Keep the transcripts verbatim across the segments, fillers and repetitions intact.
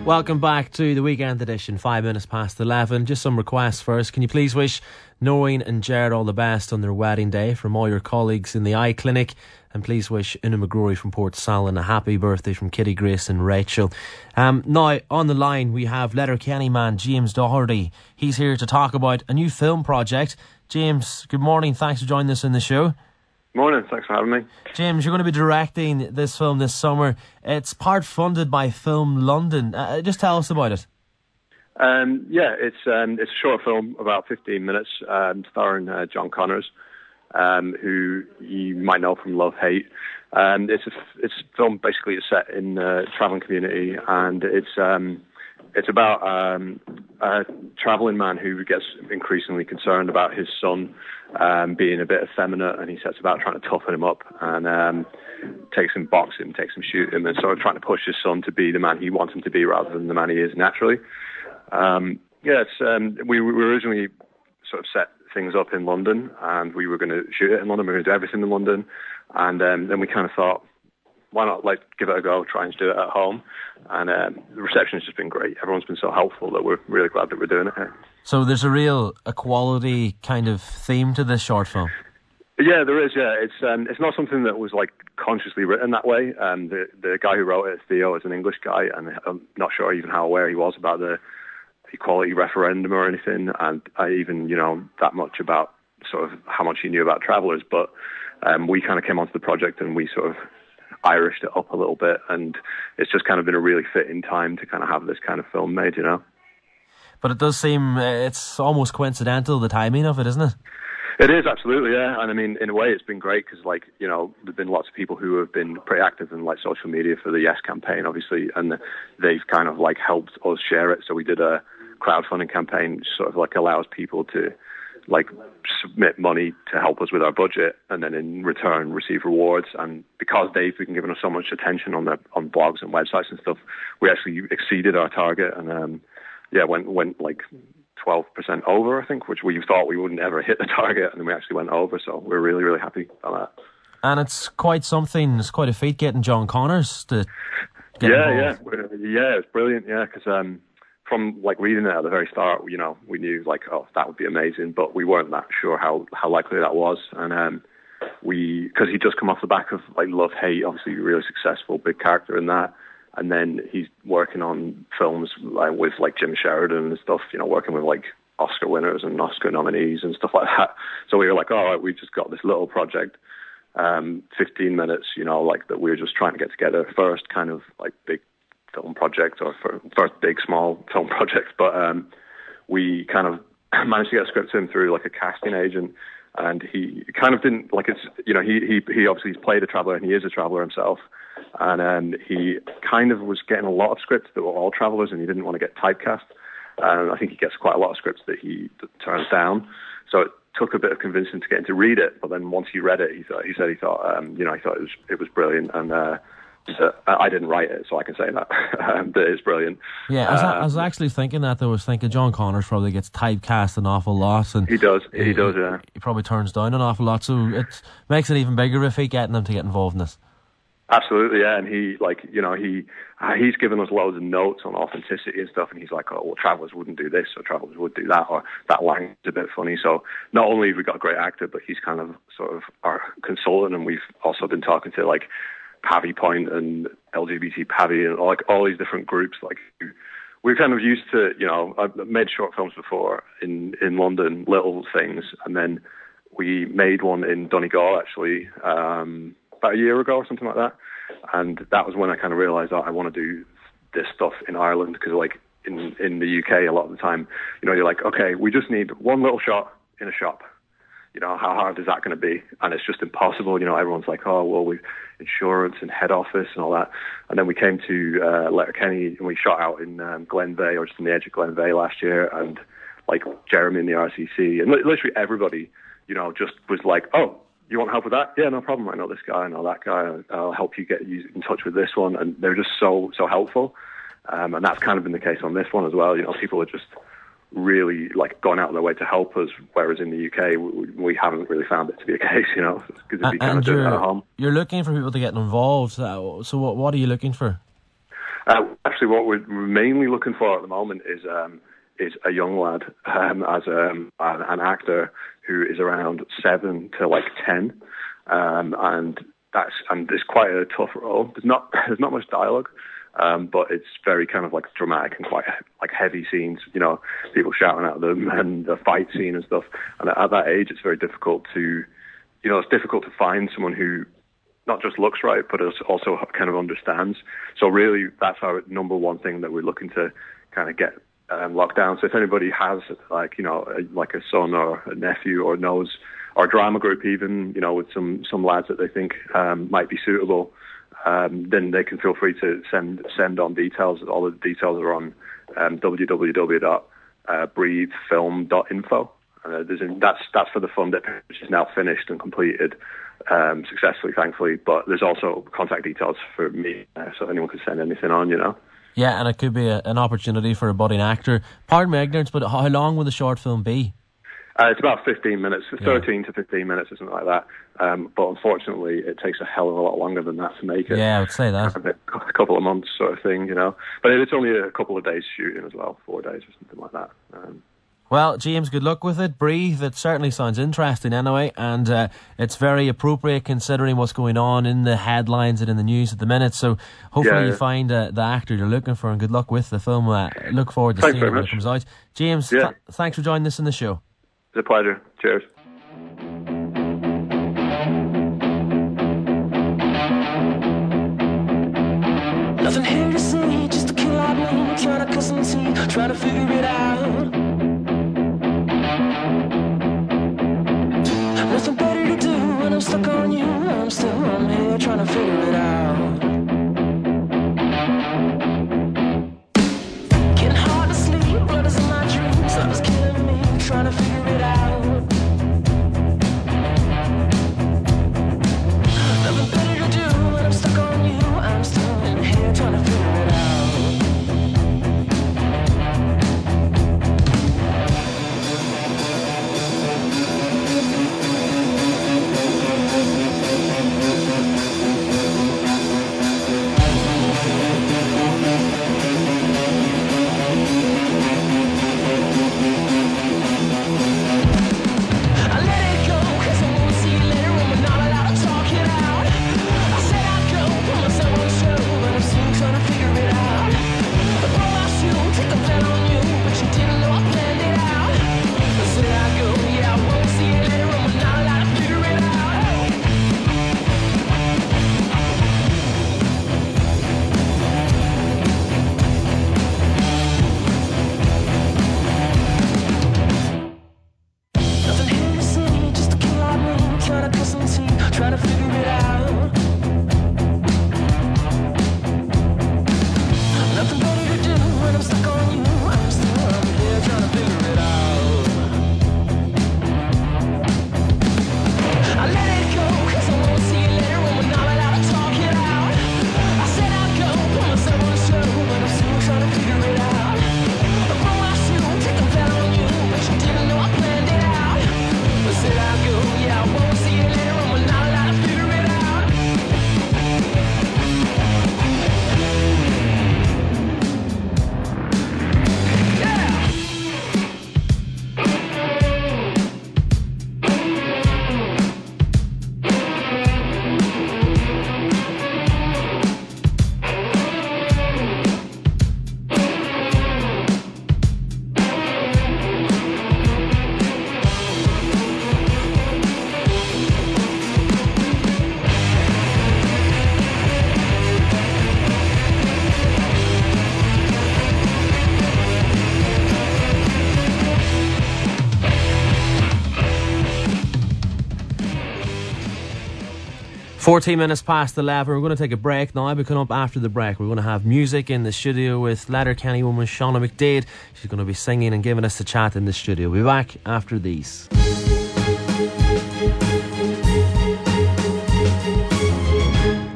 Welcome back to the weekend edition, five minutes past eleven. Just some requests first. Can you please wish Noreen and Jared all the best on their wedding day from all your colleagues in the eye clinic? And please wish Una McGrory from Port Salin a happy birthday from Kitty, Grace and Rachel. Um, now, on the line, we have Letterkenny man James Doherty. He's here to talk about a new film project. James, good morning. Thanks for joining us in the show. Morning, thanks for having me. James, you're going to be directing this film this summer. It's part funded by Film London. Uh, just tell us about it. Um, yeah, it's um, it's a short film, about fifteen minutes, um, starring uh, John Connors, um, who you might know from Love Hate. Um, it's a it's a film basically it's set in a travelling community, and it's um, it's about um, a travelling man who gets increasingly concerned about his son um, being a bit effeminate, and he sets about trying to toughen him up and um, takes him boxing, takes him shooting, and sort of trying to push his son to be the man he wants him to be rather than the man he is naturally. Um, yeah, it's, um, we, we originally sort of set things up in London, and we were going to shoot it in London. We were going to do everything in London, and um, then we kind of thought, why not like give it a go, try and do it at home? And um, the reception has just been great. Everyone's been so helpful that we're really glad that we're doing it here. So there's a real equality kind of theme to this short film. Yeah, there is. Yeah, it's um, it's not something that was like consciously written that way. Um, the the guy who wrote it, Theo, is an English guy, and I'm not sure even how aware he was about the equality referendum or anything, and I even you know that much about sort of how much he knew about travellers. But um, we kind of came onto the project and we sort of Irished it up a little bit, and it's just kind of been a really fitting time to kind of have this kind of film made, you know. But it does seem it's almost coincidental, the timing of it, isn't it? It is, absolutely, yeah. And I mean, in a way, it's been great because, like, you know, there've been lots of people who have been pretty active in like social media for the Yes campaign, obviously, and they've kind of like helped us share it. So we did a crowdfunding campaign, which sort of like allows people to like submit money to help us with our budget, and then in return receive rewards. And because they've been giving us so much attention on the on blogs and websites and stuff, we actually exceeded our target, and um, yeah, went went like twelve percent over, I think, which we thought we wouldn't ever hit the target, and then we actually went over. So we're really really happy about that. And it's quite something. It's quite a feat getting John Connors to get yeah involved. yeah yeah it's brilliant. Yeah, because um. From like reading it at the very start, you know, we knew like, oh, that would be amazing, but we weren't that sure how, how likely that was. And um, we, because he'd just come off the back of like Love Hate, obviously really successful, big character in that. And then he's working on films like with like Jim Sheridan and stuff, you know, working with like Oscar winners and Oscar nominees and stuff like that. So we were like, all right, we've just got this little project, um, fifteen minutes, you know, like that we were just trying to get together. First kind of like big film project, or for first big small film project, but um, we kind of managed to get a script to him through like a casting agent, and he kind of didn't like it's you know he he he obviously he's played a traveller and he is a traveller himself, and um, he kind of was getting a lot of scripts that were all travellers, and he didn't want to get typecast. And I think he gets quite a lot of scripts that he turns down. So it took a bit of convincing to get him to read it, but then once he read it, he thought he said he thought um, you know he thought it was it was brilliant. And uh, So I didn't write it, so I can say that. um, that it's brilliant. Yeah, I was, uh, I was actually thinking that. Though I was thinking John Connors probably gets typecast an awful lot, and he does. He, he does. Yeah. He probably turns down an awful lot, so it makes it even bigger if he getting them to get involved in this. Absolutely, yeah. And he, like, you know, he uh, he's given us loads of notes on authenticity and stuff, and he's like, oh, well, travellers wouldn't do this, or travellers would do that, or that line is a bit funny. So not only have we got a great actor, but he's kind of sort of our consultant, and we've also been talking to like Pavy Point and L G B T Pavy and like all these different groups. Like we're kind of used to, you know, I've made short films before in, in London, little things, and then we made one in Donegal actually um, about a year ago or something like that. And that was when I kind of realised, oh, I want to do this stuff in Ireland, because like in in the U K a lot of the time, you know, you're like, okay, we just need one little shot in a shop. You know, how hard is that going to be? And it's just impossible. You know, everyone's like, oh, well, we've insurance and head office and all that. And then we came to uh, Letterkenny and we shot out in um, Glenveigh, or just on the edge of Glenveigh last year. And like Jeremy in the R C C and li- literally everybody, you know, just was like, oh, you want help with that? Yeah, no problem. I know this guy, I know that guy. I'll help you get you in touch with this one. And they're just so, so helpful. Um, and that's kind of been the case on this one as well. You know, people are just really like gone out of their way to help us, whereas in the U K we, we haven't really found it to be a case, you know, because it'd be kind of doing it at home. You're looking for people to get involved. So what what are you looking for? Uh, actually, what we're mainly looking for at the moment is um, is a young lad um, as um, an, an actor who is around seven to like ten, um, and that's and it's quite a tough role. There's not there's not much dialogue, um, but it's very kind of like dramatic and quite like heavy scenes. You know, people shouting at them and the fight scene and stuff. And at that age, it's very difficult to, you know, it's difficult to find someone who not just looks right, but also kind of understands. So really, that's our number one thing that we're looking to kind of get um, locked down. So if anybody has, like, you know, a, like a son or a nephew, or knows our drama group even, you know, with some, some lads that they think um, might be suitable, um, then they can feel free to send send on details. All the details are on um, w w w dot breathe film dot info. Uh, there's in, that's that's for the fund, which is now finished and completed um, successfully, thankfully. But there's also contact details for me, uh, so anyone can send anything on, you know. Yeah, and it could be a, an opportunity for a budding actor. Pardon my ignorance, but how long will the short film be? Uh, it's about fifteen minutes, thirteen yeah. to fifteen minutes or something like that. Um, but unfortunately, it takes a hell of a lot longer than that to make it. Yeah, I would say that. A couple of months sort of thing, you know. But it's only a couple of days shooting as well, four days or something like that. Um, Well, James, good luck with it. Breathe, it certainly sounds interesting anyway, and uh, it's very appropriate considering what's going on in the headlines and in the news at the minute. So hopefully yeah, yeah. you find uh, the actor you're looking for, and good luck with the film. Uh, look forward to thanks seeing it when much. it comes out. James, yeah. th- thanks for joining us in the show. It's a pleasure. Cheers. Nothing here to see, just a kill out me, trying to cut some teeth, trying to figure it out. Nothing better to do when I'm stuck on you. I'm still on here trying to figure it out. Getting hard to sleep, blood is in my dreams. Love is killing me, trying to figure it out. Nothing better to do when I'm stuck on you. I'm still in here trying to figure it out. fourteen minutes past eleven. We're going to take a break now. We'll come up after the break. We're going to have music in the studio with Letterkenny woman Shauna McDade. She's going to be singing and giving us a chat in the studio. We'll be back after these.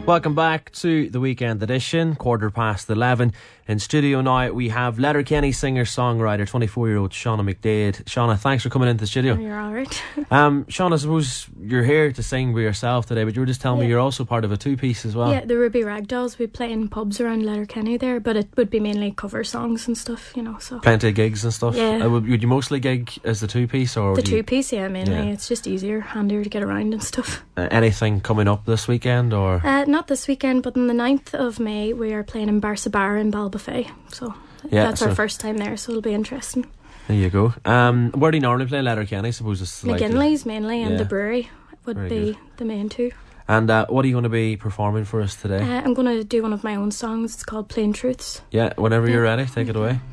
Welcome back to the weekend edition, quarter past eleven. In studio now, we have Letterkenny singer-songwriter, twenty-four-year-old Shauna McDade. Shauna, thanks for coming into the studio. Oh, you're all right. um, Shauna, I suppose you're here to sing by yourself today, but you were just telling yeah. me you're also part of a two-piece as well. Yeah, the Ruby Ragdolls. We play in pubs around Letterkenny there, but it would be mainly cover songs and stuff, you know. So plenty of gigs and stuff. Yeah. Uh, would, would you mostly gig as the two-piece? or The you, two-piece, yeah, mainly. Yeah. It's just easier, handier to get around and stuff. Uh, anything coming up this weekend? or Uh, not this weekend, but on the ninth of May, we are playing in Barsabar in Ballbuffet. So yeah, that's so our first time there, so it'll be interesting. There you go. Um, where do you normally play Letterkenny? I suppose it's like McGinley's mainly, and yeah. the brewery would Very be good. the main two. And uh, what are you going to be performing for us today? Uh, I'm going to do one of my own songs. It's called Plain Truths. Yeah, whenever yeah. you're ready, take it away.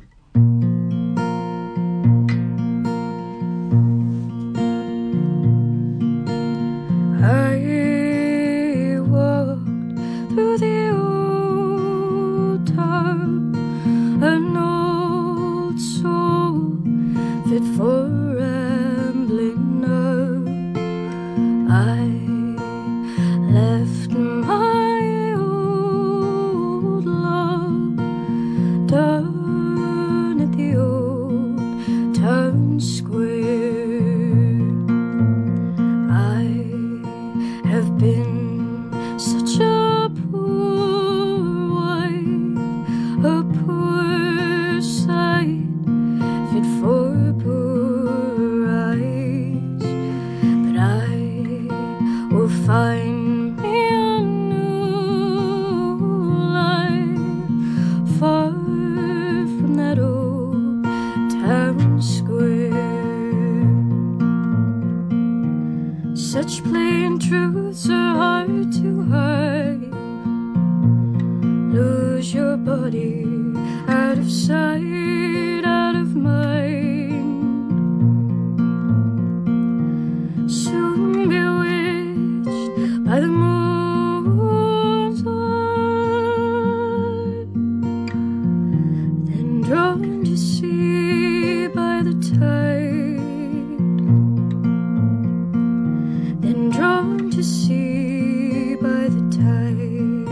I walked through the old town, an old soul fit for rambling now. I left my old love down at the old town square. Have been such a poor wife, a poor sight, fit for poor eyes. But I will find me a new life, far from that old town square. Such plain truths are hard to hide. Lose your body out of sight, out of mind. Soon bewitched by the moon's eye, then drawn to sea by the tide. Then drawn to sea by the tide.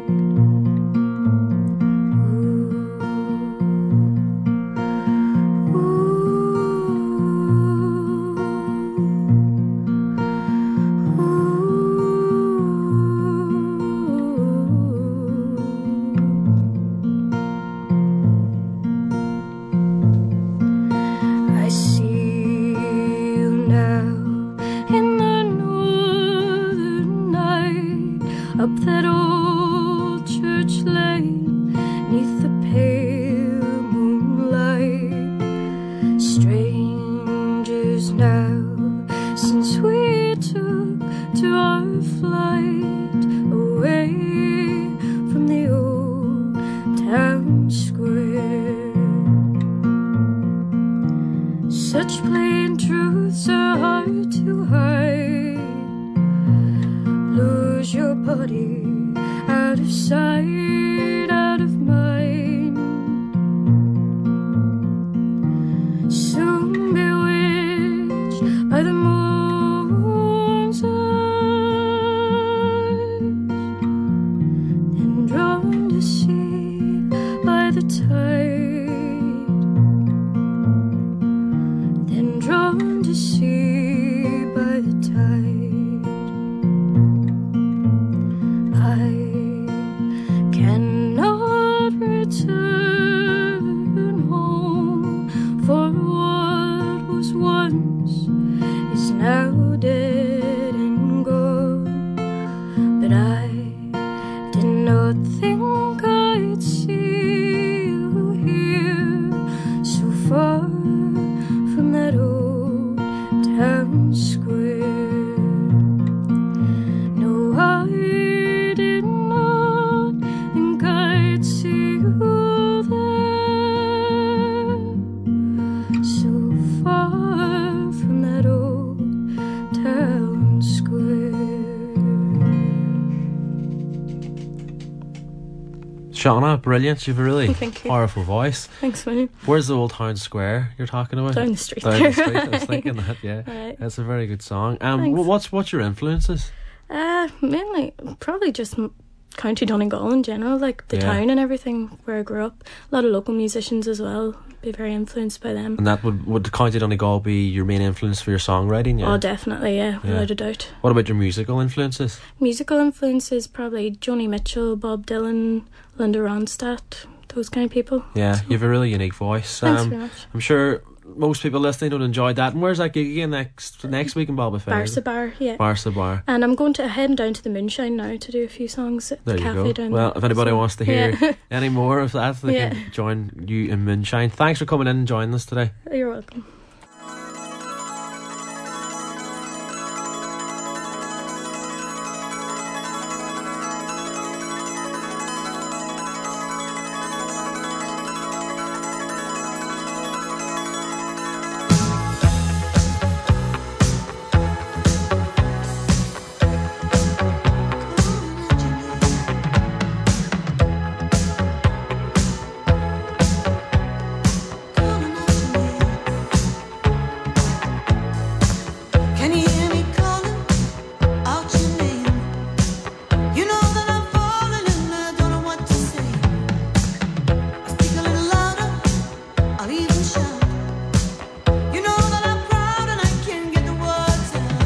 Ooh, ooh, ooh. I see you now in the northern night, up that old church lane, neath the pale moonlight. Strangers now, since we took to our flight away from the old town square. Such plain truths are hard to hide. Lose your body out of sight, out of mind. Soon bewitched by the moon's eyes, then drawn to sea by the tide. Then drawn to sea by the tide. I cannot return home, for what was once is now dead and gone. But I did not think I'd see you here, so far from that old town square. No, I did not think I'd see you there, so far from that old town square. Shauna, brilliant. You have a really Thank you. powerful voice. Thanks, William. Where's the old town square you're talking about? Down the street Down there. the street. I was thinking that, yeah. Right. That's a very good song. Um, Thanks. wh- what's what's your influences? Uh, Uh, mainly, probably just m- County Donegal in general, like the Yeah. town and everything where I grew up. A lot of local musicians as well. Be very influenced by them. And that would would County Donegal be your main influence for your songwriting? Yeah. Oh, definitely, yeah, Yeah. without a doubt. What about your musical influences? Musical influences, probably Joni Mitchell, Bob Dylan, Linda Ronstadt, those kind of people. Yeah, you have a really unique voice. Thanks Um, very much. I'm sure most people listening would enjoy that. And where's that gig again next next week in Ballyfair? Barca Bar, yeah. Barca Bar. And I'm going to heading down to the Moonshine now to do a few songs at There the you cafe go. down Well, there. if anybody So, wants to hear yeah. any more of that, they Yeah. can join you in Moonshine. Thanks for coming in and joining us today. You're welcome. Can you hear me calling out your name? You know that I'm falling and I don't know what to say. I speak a little louder, I'll even shout. You know that I'm proud and I can't get the words out.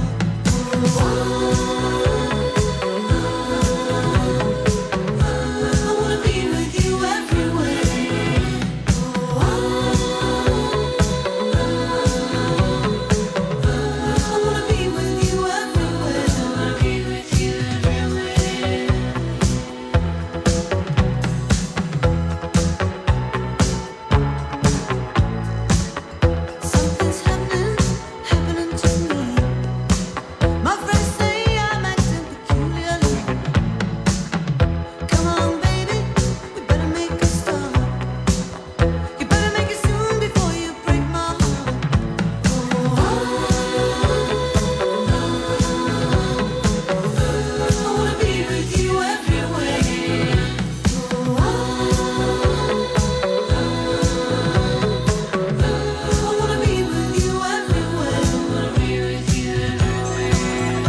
I wanna be with you everywhere. I wanna be with you everywhere. I wanna be with you everywhere. Something's happening, happening to me. My friends say I'm acting peculiarly. Come on, baby, we better make a start. You better make it soon before you break my heart. I wanna be with you everywhere. I wanna be with you everywhere. I wanna be with you everywhere.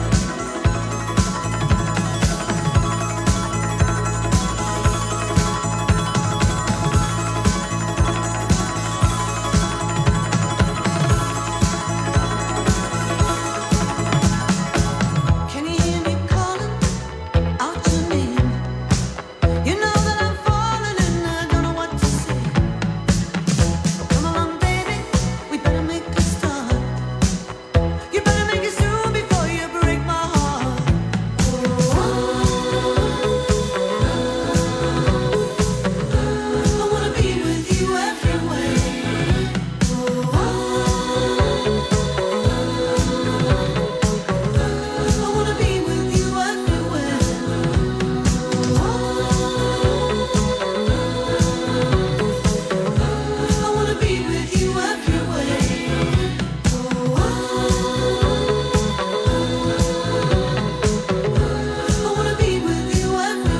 Can you hear me calling out your name? You know that I'm falling and I don't know what to say. Come on, baby, we better make a start. You better make it soon before you break my heart. I wanna be with you everywhere. I wanna be with you everywhere. I wanna be with you everywhere. I wanna be with you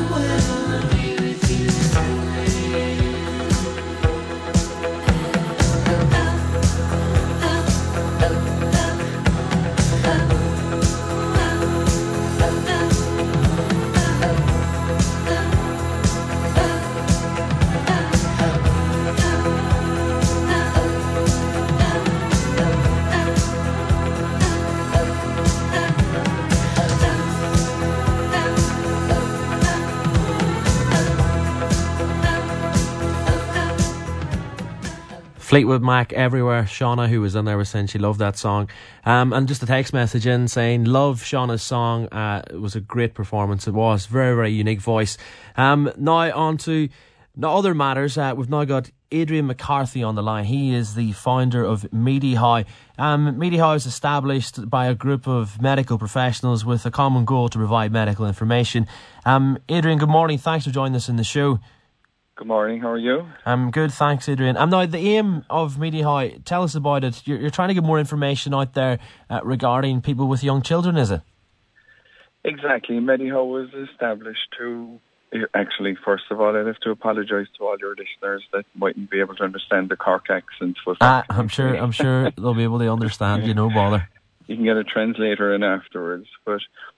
Fleetwood Mac everywhere. Shauna, who was in there, was saying she loved that song. Um, and just a text message in saying, love Shauna's song. Uh, it was a great performance. It was. Very, very unique voice. Um, now on to no other matters. Uh, we've now got Adrian McCarthy on the line. He is the founder of Meaty High. Um, Meaty High is established by a group of medical professionals with a common goal to provide medical information. Um, Adrian, good morning. Thanks for joining us in the show. Good morning, how are you? I'm good, thanks, Adrian. Um, now, the aim of Meaty High, tell us about it. You're, you're trying to get more information out there uh, regarding people with young children, is it? Exactly. Mediho was established to, actually, first of all, I'd have to apologise to all your listeners that mightn't be able to understand the Cork accent. But Ah, I'm sure I'm sure they'll be able to understand you, no bother. You can get a translator in afterwards. But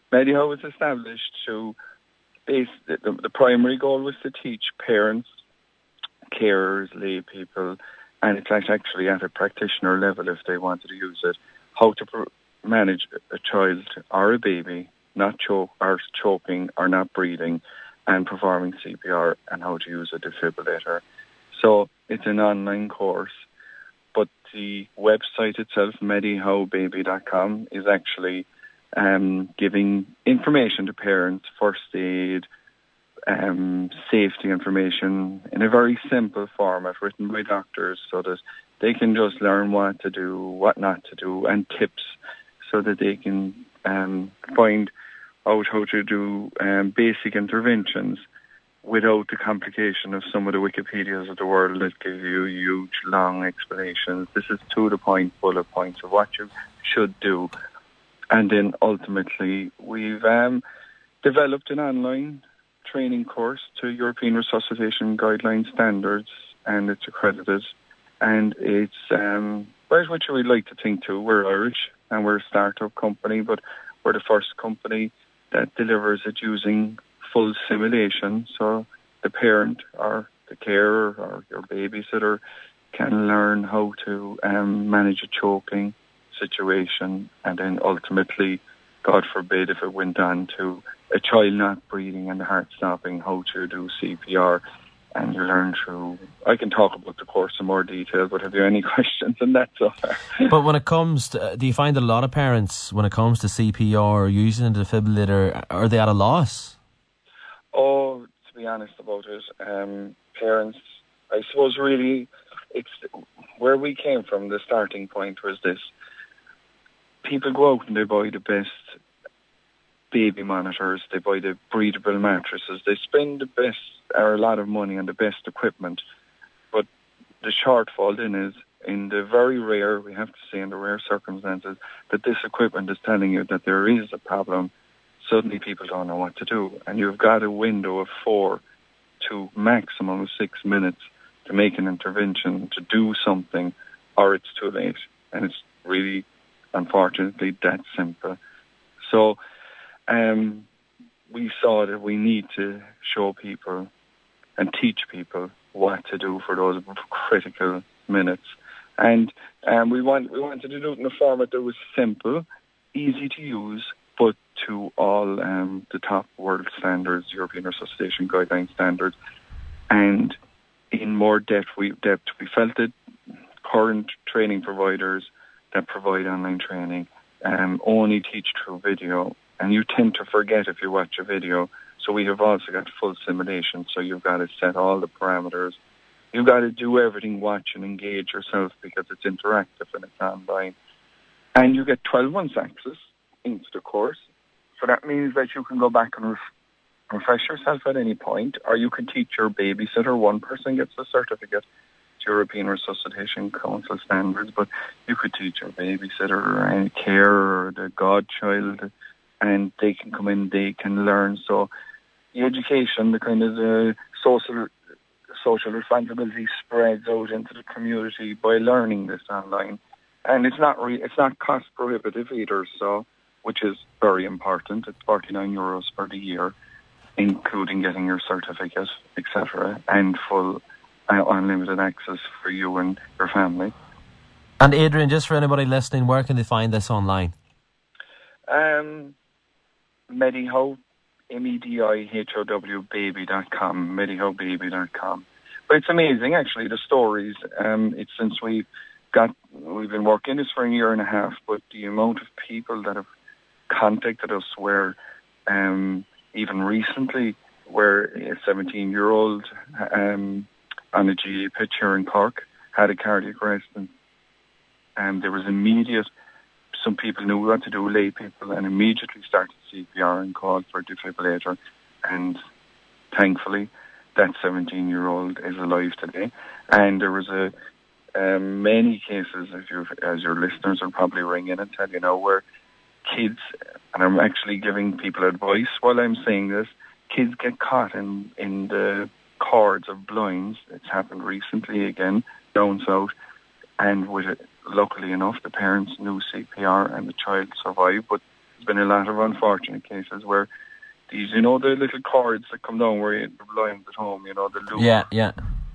Mediho was established to base, the, the, the primary goal was to teach parents, carers, lay people, and it's actually at a practitioner level if they wanted to use it, how to pr- manage a child or a baby not choke or choking or not breathing and performing C P R, and how to use a defibrillator. So it's an online course, but the website itself, mediho baby dot com, is actually um, giving information to parents, first aid, um, safety information in a very simple format written by doctors so that they can just learn what to do, what not to do, and tips so that they can um, find out how to do um, basic interventions without the complication of some of the Wikipedias of the world that give you huge, long explanations. This is to the point, bullet points of what you should do. And then ultimately, we've um, developed an online training course to European Resuscitation Guideline standards, and it's accredited. And it's, um, right, what you would like to think too, we're Irish and we're a startup company, but we're the first company that delivers it using full simulation. So the parent or the carer or your babysitter can learn how to um, manage a choking situation, and then ultimately, God forbid, if it went on to a child not breathing and the heart stopping, how to do C P R. And you learn through, I can talk about the course in more detail, but have you any questions on that so far? But when it comes to, do you find a lot of parents, when it comes to C P R or using a defibrillator, are they at a loss? Oh, to be honest about it, um, parents, I suppose really, it's where we came from, the starting point was this. People go out and they buy the best baby monitors, they buy the breathable mattresses, they spend the best or a lot of money on the best equipment, but the shortfall then is in the very rare, we have to say in the rare circumstances, that this equipment is telling you that there is a problem, suddenly people don't know what to do, and you've got a window of four to maximum of six minutes to make an intervention, to do something, or it's too late, and it's really, unfortunately, that simple. So um, we saw that we need to show people and teach people what to do for those critical minutes. And um, we want we wanted to do it in a format that was simple, easy to use, but to all um, the top world standards, European Resuscitation Guideline standards. And in more depth, we, depth, we felt that current training providers that provide online training um, only teach through video, and you tend to forget if you watch a video. So we have also got full simulation, so you've got to set all the parameters. You've got to do everything, watch and engage yourself because it's interactive and it's online. And you get twelve months access into the course. So that means that you can go back and ref- refresh yourself at any point, or you can teach your babysitter. One person gets a certificate to European Resuscitation Council standards, but you could teach your babysitter or any carer or the godchild, and they can come in, they can learn. So the education, the kind of the social social responsibility spreads out into the community by learning this online. And it's not re- it's not cost prohibitive either, so which is very important. It's forty-nine euros for the year, including getting your certificate, et cetera, and full uh, unlimited access for you and your family. And Adrian, just for anybody listening, where can they find this online? Um, Mediho, M E D I H O W, baby dot com, mediho baby dot com. But it's amazing, actually, the stories. Um, it's since we've got, we've been working this for a year and a half, but the amount of people that have contacted us where, um, even recently, where a seventeen-year-old um, on a G A pitch here in Cork had a cardiac arrest, and um, there was immediate, some people knew what to do, lay people, and immediately started C P R and called for a defibrillator. And thankfully, that seventeen-year-old is alive today. And there was a um, many cases, if you, as your listeners will probably ring in and tell you now, where kids, and I'm actually giving people advice while I'm saying this, kids get caught in, in the cords of blinds. It's happened recently again, down south, and with it, luckily enough, the parents knew C P R and the child survived, but there's been a lot of unfortunate cases where these, you know, the little cords that come down where you, the blinds at home, you know, the loop. Yeah, yeah.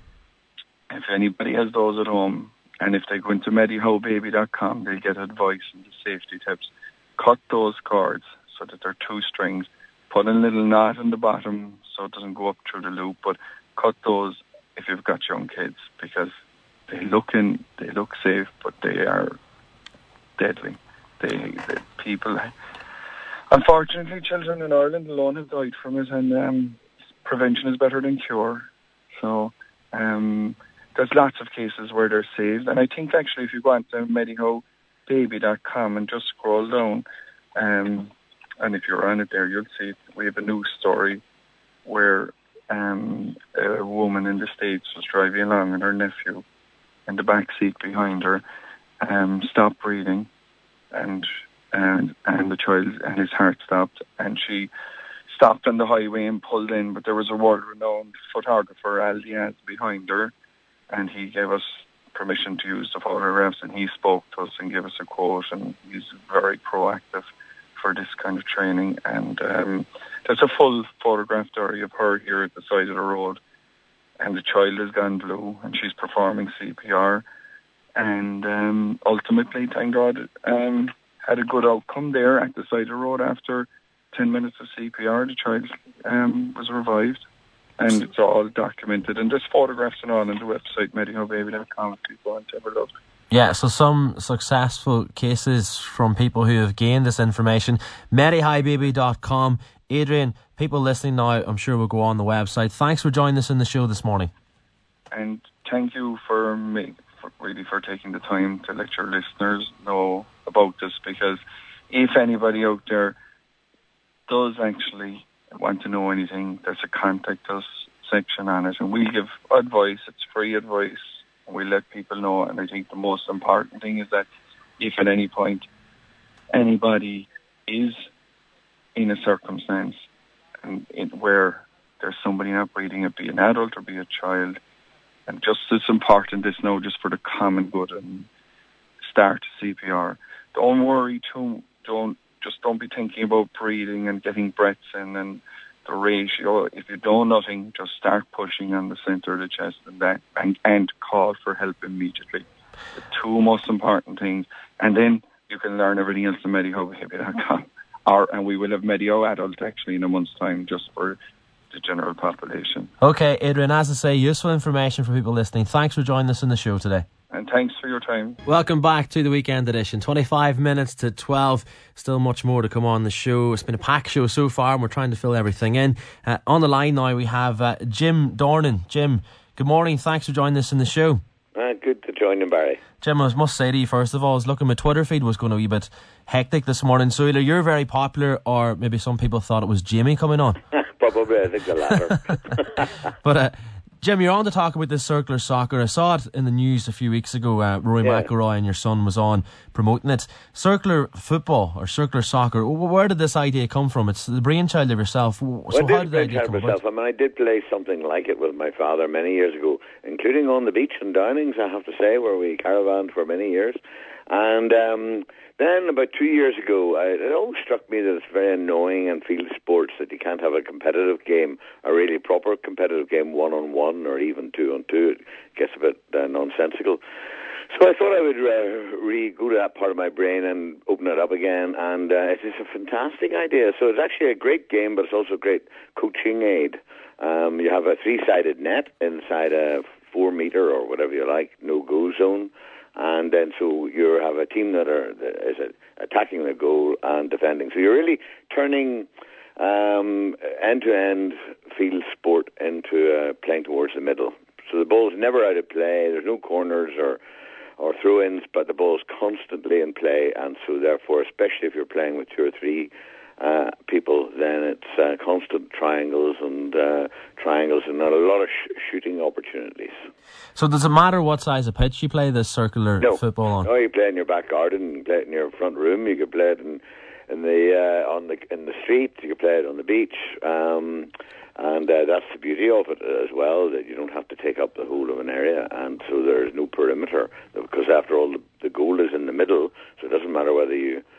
If anybody has those at home, and if they go into medihow baby dot com, they'll get advice and the safety tips. Cut those cords so that they're two strings. Put a little knot in the bottom so it doesn't go up through the loop, but cut those if you've got young kids, because they look in, they look safe, but they are deadly. They, they people, unfortunately, children in Ireland alone have died from it, and um, prevention is better than cure. So um, there's lots of cases where they're saved, and I think actually if you go on to medihow baby dot com and just scroll down, um, and if you're on it there, you'll see we have a news story where um, a woman in the States was driving along and her nephew in the back seat behind her um, stopped breathing, and and and the child and his heart stopped, and she stopped on the highway and pulled in, but there was a world-renowned photographer, Al Diaz, behind her, and he gave us permission to use the photographs, and he spoke to us and gave us a quote, and he's very proactive for this kind of training. And um, there's a full photograph there of her here at the side of the road, and the child has gone blue, and she's performing C P R, and um, ultimately, thank God, um, had a good outcome there at the side of the road. After ten minutes of C P R, the child um, was revived, and it's all documented, and there's photographs and all on the website medihow baby dot com if people want to have a look. Yeah, so some successful cases from people who have gained this information. medihow baby dot com. Adrian, people listening now, I'm sure will go on the website. Thanks for joining us in the show this morning. And thank you for me, for really for taking the time to let your listeners know about this, because if anybody out there does actually want to know anything, there's a contact us section on it, and we give advice. It's free advice, and we let people know. And I think the most important thing is that if at any point anybody is in a circumstance and in, where there's somebody not breathing, it be an adult or be a child, and just as important this now, just for the common good, and start C P R. Don't worry too. Don't just don't be thinking about breathing and getting breaths in and the ratio. If you do nothing, just start pushing on the centre of the chest and that, and, and call for help immediately. The two most important things, and then you can learn everything else on medihow baby dot com. Or, and we will have Medihow Adult actually in a month's time, just for the general population. Okay, Adrian, as I say, useful information for people listening. Thanks for joining us in the show today. And thanks for your time. Welcome back to the weekend edition. twenty-five minutes to twelve. Still much more to come on the show. It's been a packed show so far, and we're trying to fill everything in. Uh, on the line now, we have uh, Jim Dornan. Jim, good morning. Thanks for joining us in the show. Uh, good to join you, Barry. Jim, I must say to you, first of all, I was looking, my Twitter feed was going to be a bit hectic this morning. So either you're very popular, or maybe some people thought it was Jamie coming on. Probably, I think the latter. But uh, Jim, you're on to talk about this circular soccer. I saw it in the news a few weeks ago. Uh, Rory yeah. McIlroy and your son was on promoting it. Circular football or circular soccer, where did this idea come from? It's the brainchild of yourself. So well, how did the idea come myself. about? I mean, I did play something like it with my father many years ago, including on the beach in Downings, I have to say, where we caravanned for many years. And um, then about two years ago, I, it always struck me that it's very annoying in field sports that you can't have a competitive game, a really proper competitive game, one-on-one or even two-on-two. It gets a bit uh, nonsensical. So I thought I would uh, really go to that part of my brain and open it up again, and uh, it is a fantastic idea. So it's actually a great game, but it's also a great coaching aid. Um, you have a three-sided net inside a four-metre or whatever you like, no-go zone. And then so you have a team that are is attacking the goal and defending. So you're really turning um, end-to-end field sport into uh, playing towards the middle. So the ball's never out of play. There's no corners or or throw-ins, but the ball's constantly in play. And so therefore, especially if you're playing with two or three uh, people, then it's uh, constant triangles and uh, triangles and a lot of sh- shooting opportunities. So does it matter what size of pitch you play this circular no. football on? No, you play in your back garden, you play it in your front room, you could play it in, in the uh, on the in the street, you could play it on the beach, um, and uh, that's the beauty of it as well, that you don't have to take up the whole of an area, and so there's no perimeter, because after all, the, the goal is in the middle, so it doesn't matter whether you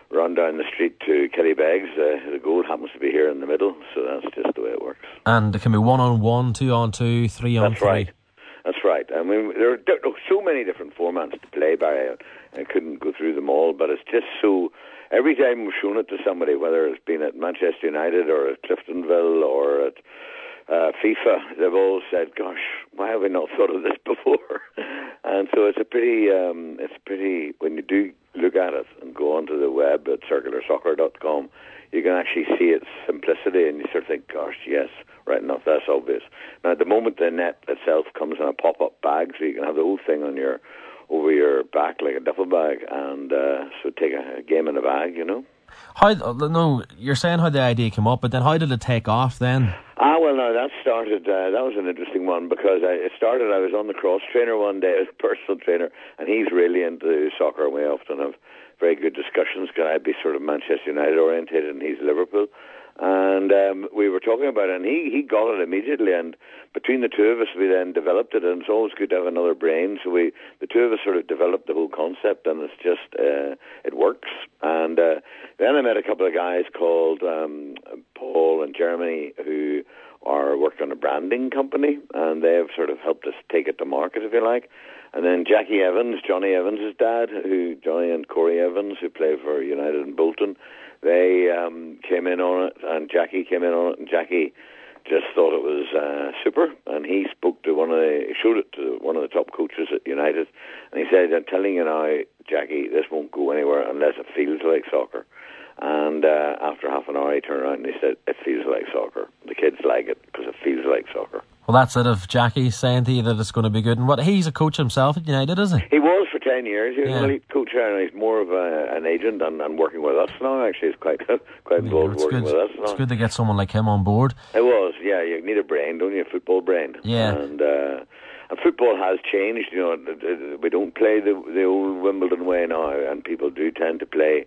run down the street to Killybegs. Uh, the goal happens to be here in the middle, so that's just the way it works. And it can be one on one, two on two, three on That's three. right. That's right. I mean, there are di- so many different formats to play, Barry. I couldn't go through them all, but it's just so... Every time we've shown it to somebody, whether it's been at Manchester United or at Cliftonville or at uh, FIFA, they've all said, gosh, why have we not thought of this before? And so it's a pretty... Um, it's pretty... When you do look at it and go onto the web at circular soccer dot com, you can actually see its simplicity and you sort of think, gosh, yes, right enough, that's obvious. Now, at the moment, the net itself comes in a pop-up bag, so you can have the whole thing on your over your back like a duffel bag, and uh, so take a, a game in a bag, you know. How? No, you're saying how the idea came up, but then how did it take off then? Ah, well, no, that started, uh, that was an interesting one, because I, it started, I was on the cross trainer one day, as a personal trainer, and he's really into soccer, and we often have very good discussions, because I'd be sort of Manchester United orientated, and he's Liverpool. And um, we were talking about it, and he, he got it immediately. And between the two of us, we then developed it. And it's always good to have another brain. So we, the two of us, sort of developed the whole concept, and it's just uh, it works. And uh, then I met a couple of guys called um, Paul and Jeremy, who are worked on a branding company, and they've sort of helped us take it to market, if you like. And then Jackie Evans, Johnny Evans' dad, who Johnny and Corey Evans, who play for United and Bolton. They um, came in on it, and Jackie came in on it, and Jackie just thought it was uh, super. And he spoke to one of the, showed it to one of the top coaches at United, and he said, "I'm telling you now, Jackie, this won't go anywhere unless it feels like soccer." And uh, after half an hour, he turned around and he said, "It feels like soccer. The kids like it because it feels like soccer." Well, that's it. If Jackie's saying to you that it's going to be good, and what he's a coach himself at United, is he? He was for ten years. He was Yeah. an elite coach, and he's more of a, an agent and, and working with us now. Actually, he's quite quite involved it's working good. with us now. It's good to get someone like him on board. It was, yeah. You need a brain, don't you? A football brain. Yeah. And uh, and football has changed. You know, we don't play the the old Wimbledon way now, and people do tend to play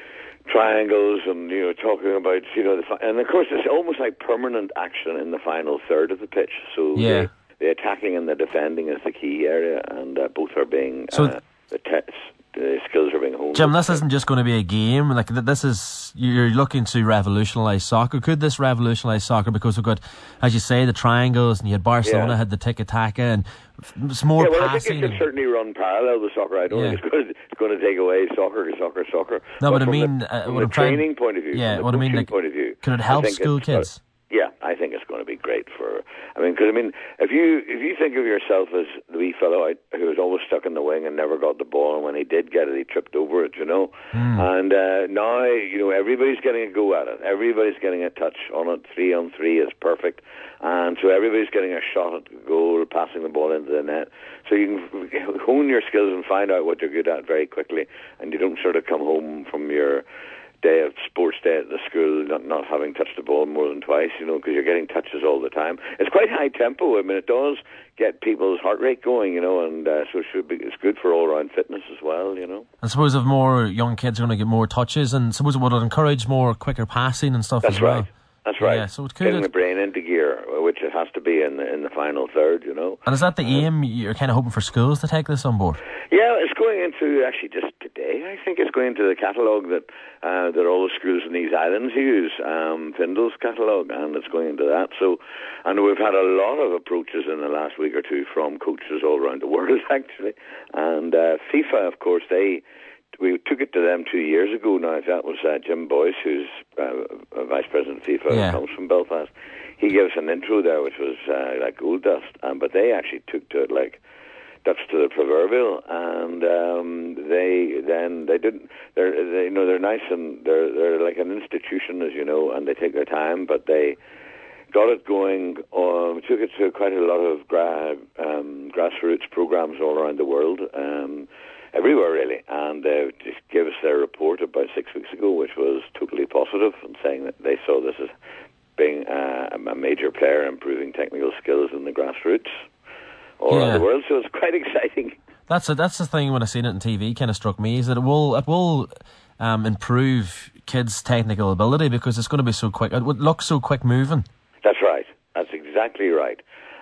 triangles and, you know, talking about, you know, the fi- and of course it's almost like permanent action in the final third of the pitch. So Yeah. the, the attacking and the defending is the key area, and uh, both are being So uh, the tests. The skills are being honed. Jim, this isn't just going to be a game. Like th- this is, you're looking to revolutionise soccer. Could this revolutionise soccer? Because we've got, as you say, the triangles, and you had Barcelona Yeah. had the tiki-taka, and f- it's more yeah, well, passing. I think it can certainly run parallel with soccer. I don't Yeah. think it's going, to, it's going to take away soccer, soccer, soccer. No, but I from mean, the, uh, from what the I'm trying- training point of view, yeah, from the what I mean, coaching like, point of view, could it I help think school it's, kids? Uh, yeah, I think it's going to be great for. I mean, because I mean, if you if you think of yourself as the wee fellow out who was always stuck in the wing and never got the ball, and when he did get it, he tripped over it, you know. Mm. And uh, now, you know, everybody's getting a go at it. Everybody's getting a touch on it. Three on three is perfect, and so everybody's getting a shot at the goal, passing the ball into the net. So you can hone your skills and find out what you're good at very quickly, and you don't sort of come home from your day of sports day at the school not, not having touched the ball more than twice, you know, because you're getting touches all the time. It's quite high tempo. I mean, it does get people's heart rate going, you know, and uh, so it should be, it's good for all-round fitness as well, you know. I suppose if more young kids are going to get more touches, and suppose it would encourage more quicker passing and stuff That's as well. right. That's right. Yeah, so it could. Getting the brain into gear, which it has to be in the, in the final third, you know. And is that the aim? You're kind of hoping for schools to take this on board? Yeah, it's going into, actually just today, I think it's going into the catalogue that uh, that all the schools in these islands use, um, Findle's catalogue, and it's going into that. So, and we've had a lot of approaches in the last week or two from coaches all around the world, actually. And uh, FIFA, of course, they... We took it to them two years ago now. That was uh, Jim Boyce, who's uh, a vice president of FIFA, Yeah. who comes from Belfast. He gave us an intro there, which was uh, like gold dust. Um, but they actually took to it like ducks to the proverbial, and um, they then they didn't. They're they, you know they're nice and they're they're like an institution, as you know, and they take their time, but they got it going. Um, took it to quite a lot of gra- um, grassroots programs all around the world. Um, Everywhere, really, and they just gave us their report about six weeks ago, which was totally positive, and saying that they saw this as being uh, a major player improving technical skills in the grassroots all Yeah. around the world. So it's quite exciting. That's it. That's the thing when I seen it on T V. Kind of struck me is that it will it will um, improve kids' technical ability because it's going to be so quick. It would look so quick moving. That's right. That's exactly right.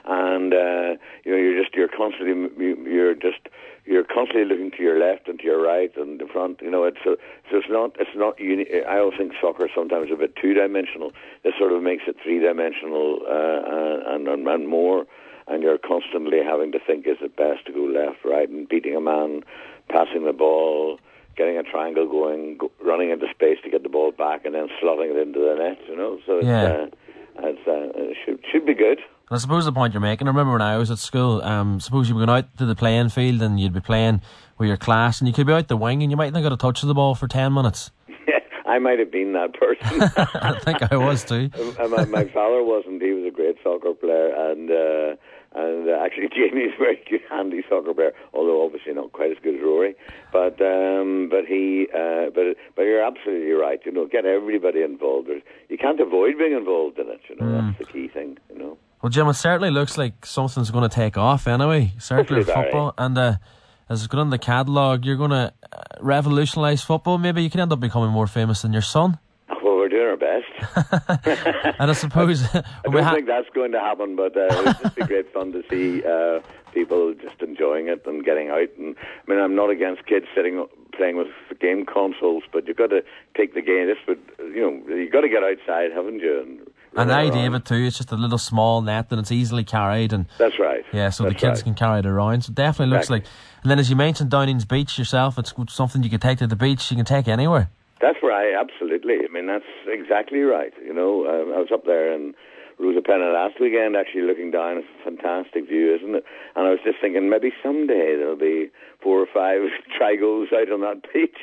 and uh, you know you're just you're constantly you're just you're constantly looking to your left and to your right and the front. You know, it's a, so it's not it's not. Uni- I always think soccer sometimes a bit two dimensional. This sort of makes it three dimensional uh, and, and and more. And you're constantly having to think: is it best to go left, right, and beating a man, passing the ball, getting a triangle going, go, running into space to get the ball back, and then slotting it into the net. You know, so it's, Yeah. uh, it's uh, it should should be good. And I suppose the point you're making, I remember when I was at school, um, suppose you were going out to the playing field and you'd be playing with your class and you could be out the wing and you might not get a touch of the ball for ten minutes. Yeah, I might have been that person. I think I was too. Uh, my, my father wasn't. He was a great soccer player, and uh, and uh, actually Jamie's a very good, handy soccer player, although obviously not quite as good as Rory. But um, but he uh, but but you're absolutely right. You know, get everybody involved. There's, you can't avoid being involved in it. You know, Mm. that's the key thing. You know. Well, Jim, it certainly looks like something's going to take off anyway. Circular Hopefully, Barry. football, and uh, as it's going on the catalogue, you're going to uh, revolutionise football. Maybe you could end up becoming more famous than your son. Well, we're doing our best. And I suppose I we don't ha- think that's going to happen, but uh, it'll just be great fun to see uh, people just enjoying it and getting out. And I mean, I'm not against kids sitting playing with game consoles, but you've got to take the game. This would, you know, you've got to get outside, haven't you? And, And the run idea around. of it too, it's just a little small net and it's easily carried, and That's right. yeah, so the That's kids right. can carry it around. So it definitely looks Exactly. like. And then, as you mentioned, Downing's Beach yourself, it's something you can take to the beach. You can take anywhere. That's right, absolutely. I mean, that's exactly right. You know, um, I was up there in Rosapenna last weekend, actually looking down. It's a fantastic view, isn't it? And I was just thinking, maybe someday there'll be four or five trigos out on that beach.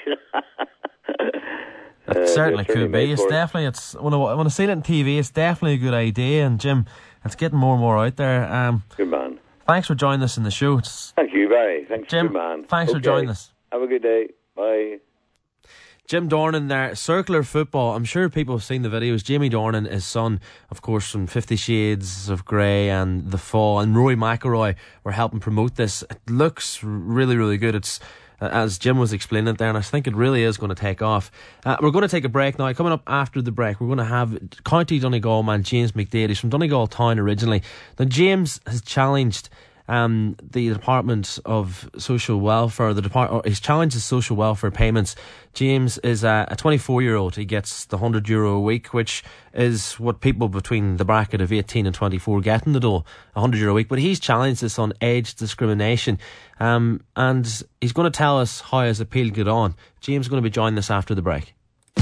It Uh, certainly they're could be. made It's for it. definitely, it's when I, when I see it on T V, it's definitely a good idea. And Jim, it's getting more and more out there. Um, Good man. thanks for joining us in the show. It's, Thank you, Barry. Thanks, Jim, good man. thanks for Okay. joining us. Have a good day. Bye. Jim Dornan there, circular football. I'm sure people have seen the videos. Jamie Dornan, his son, of course, from Fifty Shades of Grey and The Fall, and Rory McIlroy were helping promote this. It looks really, really good. It's uh, as Jim was explaining it there, and I think it really is going to take off. Uh, we're going to take a break now. Coming up after the break, we're going to have County Donegal man James McDade. He's from Donegal Town originally. Now, James has challenged Um, the Department of Social Welfare, the Department, he's challenged his social welfare payments. James is a, a twenty-four-year-old. He gets the one hundred euro a week, which is what people between the bracket of eighteen and twenty-four get in the door, one hundred euro a week. But he's challenged this on age discrimination, um, and he's going to tell us how his appeal got on. James is going to be joining us after the break.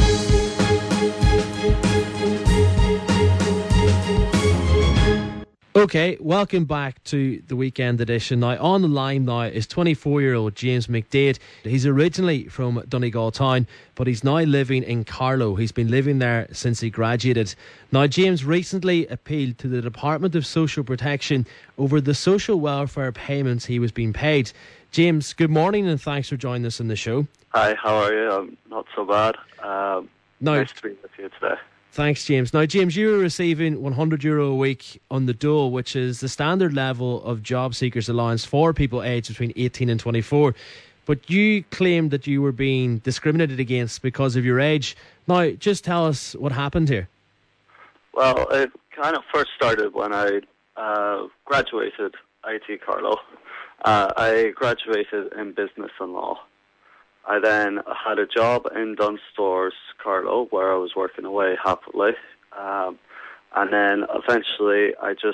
Okay, welcome back to the weekend edition. Now, on the line now is twenty-four-year-old James McDade. He's originally from Donegal Town, but he's now living in Carlow. He's been living there since he graduated. Now, James recently appealed to the Department of Social Protection over the social welfare payments he was being paid. James, good morning and thanks for joining us in the show. Hi, how are you? I'm not so bad. Um, No. Nice to be with you today. Thanks, James. Now, James, you were receiving one hundred euro a week on the dole, which is the standard level of job seekers allowance for people aged between eighteen and twenty-four. But you claimed that you were being discriminated against because of your age. Now, just tell us what happened here. Well, it kind of first started when I uh, graduated I T Carlow. Uh, I graduated in business and law. I then had a job in Dunstores, Carlow, where I was working away happily. Um, and then eventually I just,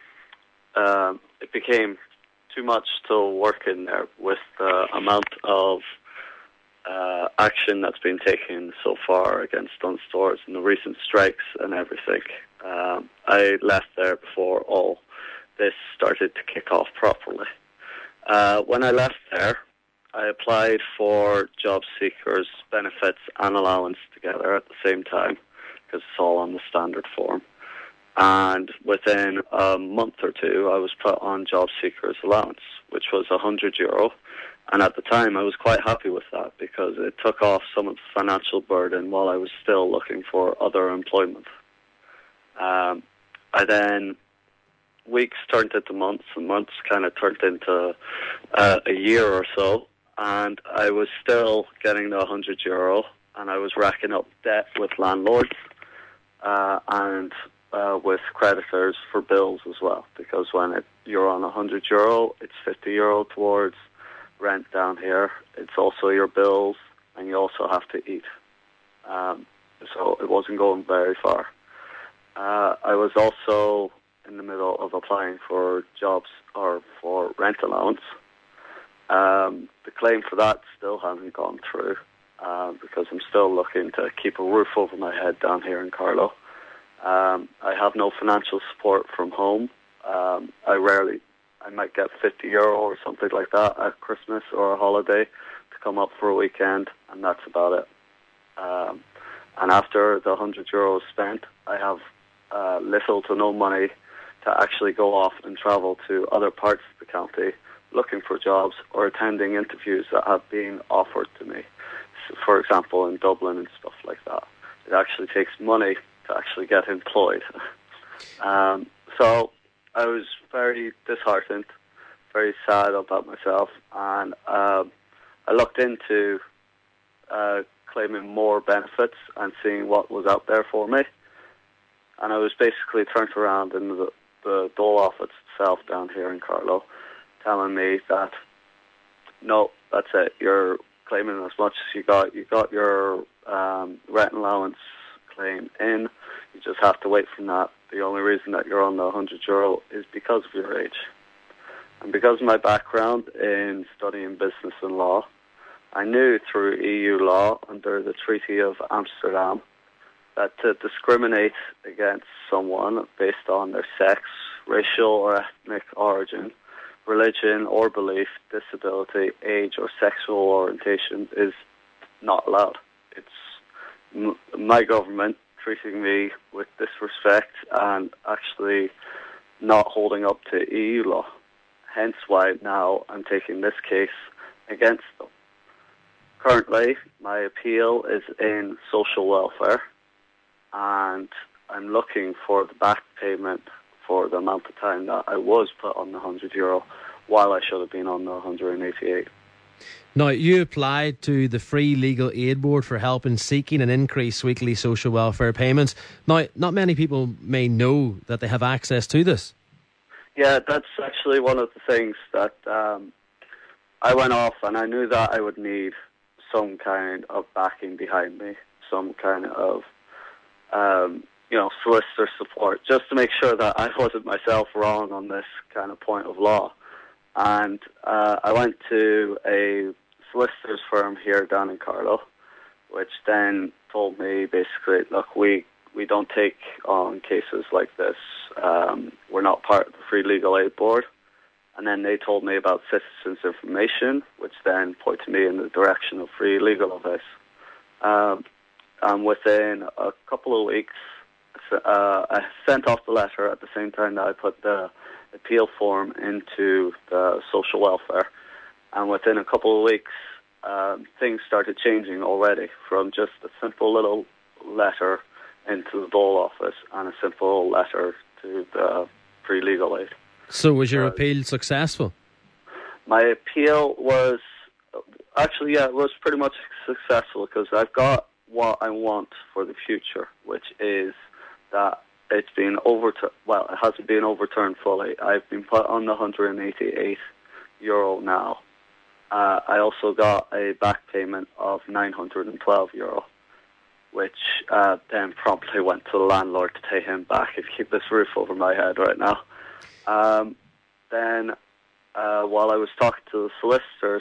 um, it became too much to work in there with the amount of uh, action that's been taken so far against Dunstores and the recent strikes and everything. Um, I left there before all this started to kick off properly. Uh, when I left there, I applied for job seekers benefits and allowance together at the same time because it's all on the standard form. And within a month or two, I was put on job seekers allowance, which was one hundred euro. And at the time, I was quite happy with that because it took off some of the financial burden while I was still looking for other employment. Um, I then, weeks turned into months, and months kind of turned into uh, a year or so. And I was still getting the one hundred euro, and I was racking up debt with landlords. Uh, and uh, with creditors for bills as well, because when it, you're on one hundred euro, it's fifty euro towards rent down here. It's also your bills, and you also have to eat. Um, so it wasn't going very far. Uh, I was also in the middle of applying for jobs or for rent allowance. Um, the claim for that still hasn't gone through uh, because I'm still looking to keep a roof over my head down here in Carlow. Um, I have no financial support from home. Um, I rarely, I might get fifty euro or something like that at Christmas or a holiday to come up for a weekend, and that's about it. Um, and after the one hundred euros spent, I have uh, little to no money to actually go off and travel to other parts of the county looking for jobs or attending interviews that have been offered to me. So, for example, in Dublin and stuff like that. It actually takes money to actually get employed. um, so I was very disheartened, very sad about myself, and uh, I looked into uh, claiming more benefits and seeing what was out there for me. And I was basically turned around in the, the Dole office itself down here in Carlow, telling me that, no, that's it, you're claiming as much as you got. You got your um, rent allowance claim in. You just have to wait from that. The only reason that you're on the one hundred euro is because of your age. And because of my background in studying business and law, I knew through E U law under the Treaty of Amsterdam that to discriminate against someone based on their sex, racial or ethnic origin, religion or belief, disability, age or sexual orientation is not allowed. It's m- my government treating me with disrespect and actually not holding up to E U law. Hence why now I'm taking this case against them. Currently, my appeal is in social welfare, and I'm looking for the back payment for the amount of time that I was put on the one hundred euro while I should have been on the one hundred eighty-eight. Now, you applied to the Free Legal Aid Board for help in seeking an increased weekly social welfare payments. Now, not many people may know that they have access to this. Yeah, that's actually one of the things that um, I went off, and I knew that I would need some kind of backing behind me, some kind of um, you know, solicitor support, just to make sure that I wasn't myself wrong on this kind of point of law. And uh, I went to a solicitor's firm here down in Carlow, which then told me basically, look, we, we don't take on cases like this. Um, we're not part of the Free Legal Aid Board. And then they told me about Citizens Information, which then pointed me in the direction of Free Legal Advice. Um, and within a couple of weeks, uh, I sent off the letter at the same time that I put the appeal form into the social welfare. And within a couple of weeks, um, things started changing already, from just a simple little letter into the Dole office and a simple letter to the Free Legal Aid. So was your Uh, appeal successful? My appeal was, actually, yeah, it was pretty much successful because I've got what I want for the future, which is that it's been overturned, well, it hasn't been overturned fully. I've been put on the one hundred eighty-eight euro now. Uh, I also got a back payment of nine hundred twelve euro, which uh, then promptly went to the landlord to pay him back and keep this roof over my head right now. Um, then, uh, while I was talking to the solicitors,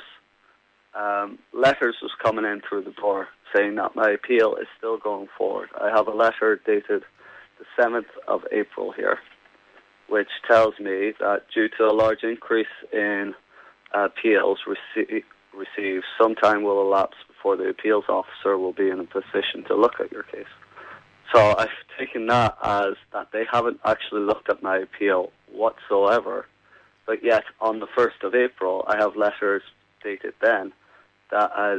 um, letters was coming in through the door saying that my appeal is still going forward. I have a letter dated the seventh of April here, which tells me that due to a large increase in appeals rece- received, some time will elapse before the appeals officer will be in a position to look at your case. So I've taken that as that they haven't actually looked at my appeal whatsoever, but yet on the first of April I have letters dated then that has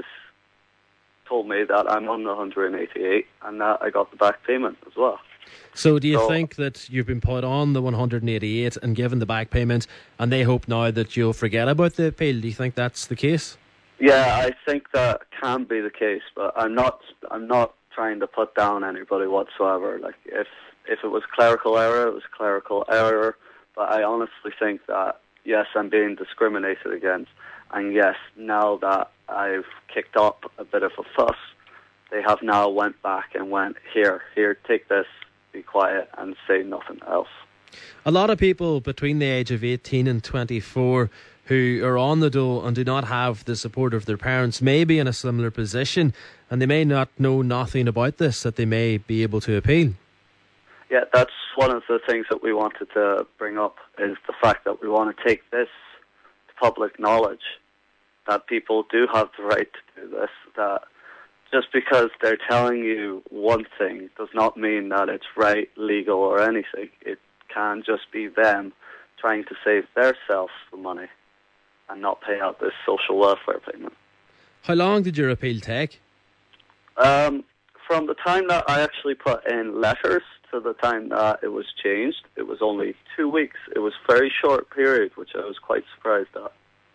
told me that I'm on the one hundred eighty-eight and that I got the back payment as well. So do you So- think that you've been put on the one hundred eighty-eight and given the back payment, and they hope now that you'll forget about the appeal? Do you think that's the case? Yeah, I think that can be the case, but I'm not I'm not trying to put down anybody whatsoever. Like, if if it was clerical error, it was clerical error. But I honestly think that, yes, I'm being discriminated against. And yes, now that I've kicked up a bit of a fuss, they have now went back and went, here, here, take this, be quiet, and say nothing else. A lot of people between the age of eighteen and twenty-four who are on the dole and do not have the support of their parents may be in a similar position, and they may not know nothing about this, that they may be able to appeal. Yeah, that's one of the things that we wanted to bring up, is the fact that we want to take this to public knowledge, that people do have the right to do this, that just because they're telling you one thing does not mean that it's right, legal, or anything. It can just be them trying to save themselves the money and not pay out this social welfare payment. How long did your appeal take? Um, from the time that I actually put in letters to the time that it was changed, it was only two weeks. It was a very short period, which I was quite surprised at.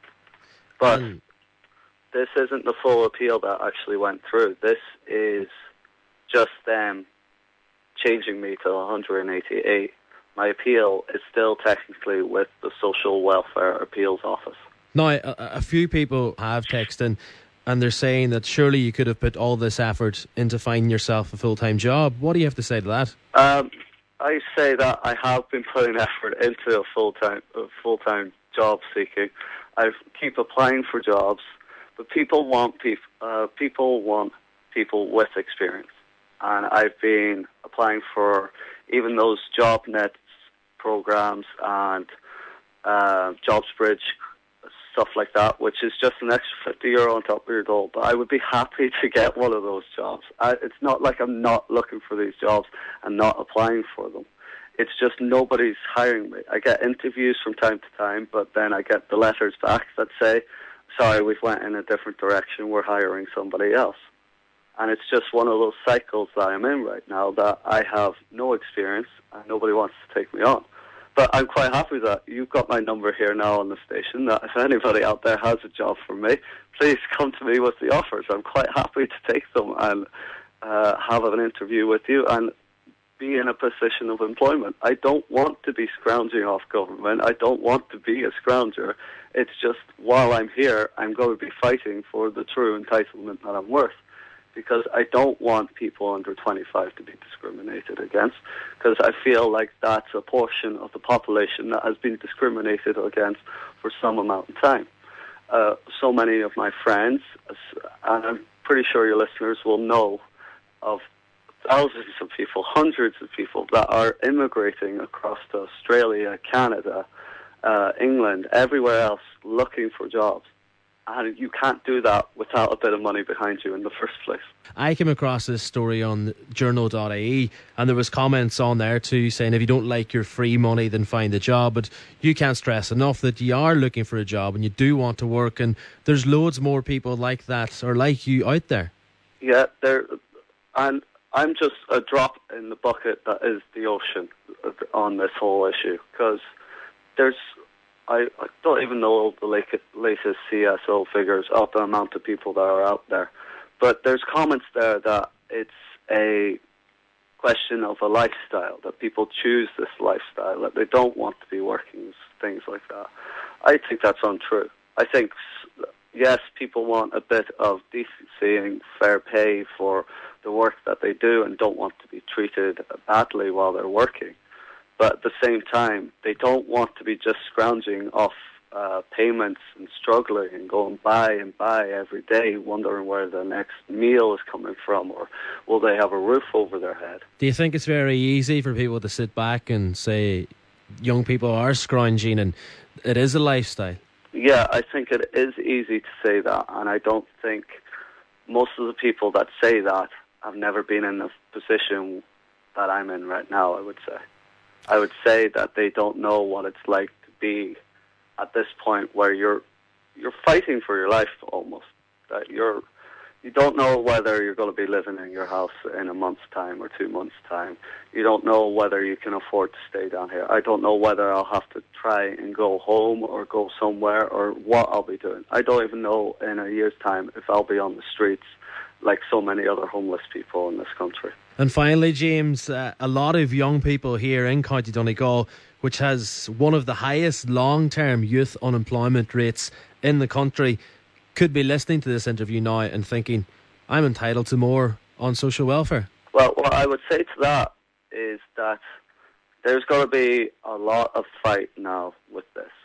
But Mm. this isn't the full appeal that actually went through. This is just them changing me to one hundred eighty-eight. My appeal is still technically with the Social Welfare Appeals Office. Now, a, a few people have texted in and they're saying that surely you could have put all this effort into finding yourself a full-time job. What do you have to say to that? Um, I say that I have been putting effort into a full-time a full-time job seeking. I keep applying for jobs, but people want peop- uh, people want people with experience. And I've been applying for even those JobNet programs and uh, JobsBridge, stuff like that, which is just an extra fifty euro on top of your dole. But I would be happy to get one of those jobs. I, it's not like I'm not looking for these jobs and not applying for them. It's just nobody's hiring me. I get interviews from time to time, but then I get the letters back that say, sorry, we've went in a different direction, we're hiring somebody else. And it's just one of those cycles that I'm in right now, that I have no experience and nobody wants to take me on. But I'm quite happy that you've got my number here now on the station, that if anybody out there has a job for me, please come to me with the offers. I'm quite happy to take them and uh, have an interview with you and be in a position of employment. I don't want to be scrounging off government. I don't want to be a scrounger. It's just, while I'm here, I'm going to be fighting for the true entitlement that I'm worth. Because I don't want people under twenty-five to be discriminated against, because I feel like that's a portion of the population that has been discriminated against for some amount of time. Uh, so many of my friends, and I'm pretty sure your listeners will know of thousands of people, hundreds of people that are immigrating across to Australia, Canada, uh, England, everywhere else, looking for jobs. And you can't do that without a bit of money behind you in the first place. I came across this story on journal dot I E and there was comments on there too saying if you don't like your free money then find a job, but you can't stress enough that you are looking for a job and you do want to work, and there's loads more people like that or like you out there. Yeah, there, and I'm just a drop in the bucket that is the ocean on this whole issue, because there's I, I don't even know the latest C S O figures of the amount of people that are out there. But there's comments there that it's a question of a lifestyle, that people choose this lifestyle, that they don't want to be working, things like that. I think that's untrue. I think, yes, people want a bit of decency and fair pay for the work that they do and don't want to be treated badly while they're working. But at the same time, they don't want to be just scrounging off uh, payments and struggling and going buy and buy every day, wondering where the next meal is coming from, or will they have a roof over their head. Do you think it's very easy for people to sit back and say young people are scrounging and it is a lifestyle? Yeah, I think it is easy to say that, and I don't think most of the people that say that have never been in the position that I'm in right now, I would say. I would say that they don't know what it's like to be at this point where you're you're fighting for your life almost. That you're you don't know whether you're going to be living in your house in a month's time or two months' time. You don't know whether you can afford to stay down here. I don't know whether I'll have to try and go home or go somewhere or what I'll be doing. I don't even know in a year's time if I'll be on the streets like so many other homeless people in this country. And finally, James, uh, a lot of young people here in County Donegal, which has one of the highest long-term youth unemployment rates in the country, could be listening to this interview now and thinking, I'm entitled to more on social welfare. Well, what I would say to that is that there's got to be a lot of fight now with this.